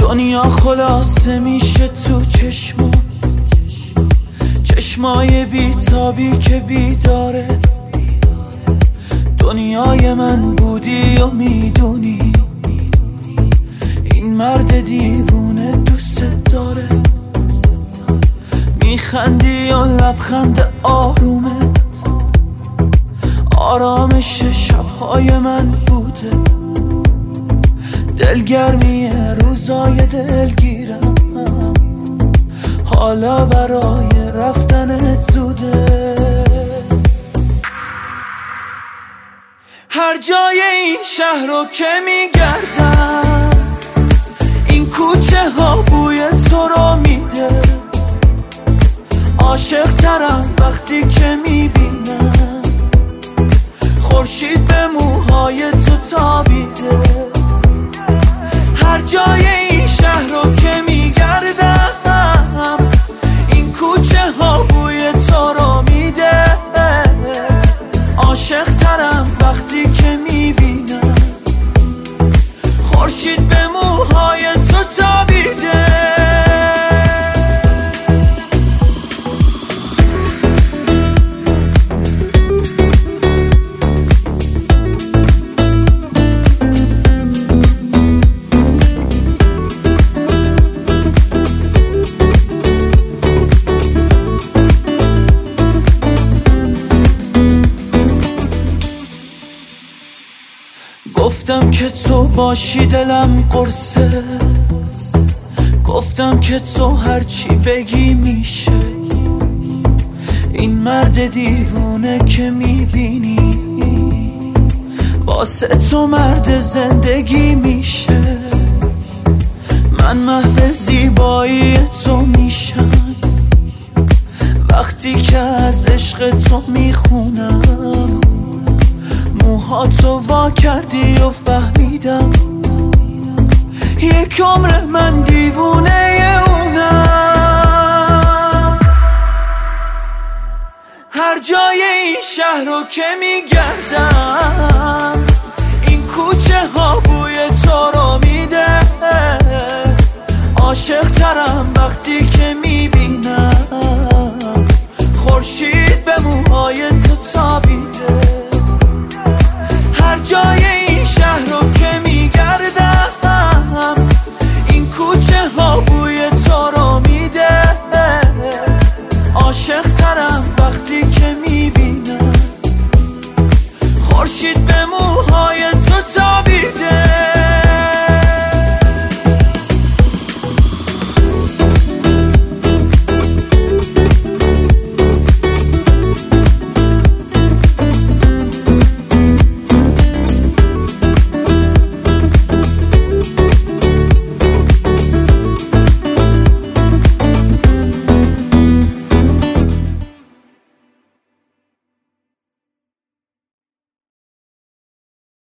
دنیا خلاصه میشه تو چشمای بیتابی که بیداره. دنیای من بودی و میدونی این مرد دیوونه دوست داره. میخندی و لبخند آرومت آرامش شبهای من بوده. دلگرمی روزای دلگیرم حالا برای رفتنت زوده. هر جای این شهر رو که میگردم این کوچه ها بوی تو رو میده. عاشق ترم وقتی که میبینم خورشید به موهای تو تابیده. هر جای این شهر رو که میگردم این کوچه ها بوی تو رو میده. عاشق ترم وقتی که میبینم خورشید به موهای تو تابیده. گفتم که تو باشی دلم قرصه. گفتم که تو هرچی بگی میشه. این مرد دیوونه که میبینی واسه تو مرد زندگی میشه. من محو زیبایی تو میشم وقتی که از عشق تو میخونم. موهاتو وا کردی و فهمیدم یک عمر من دیوونه اونم. هر جای این شهر رو که میگردم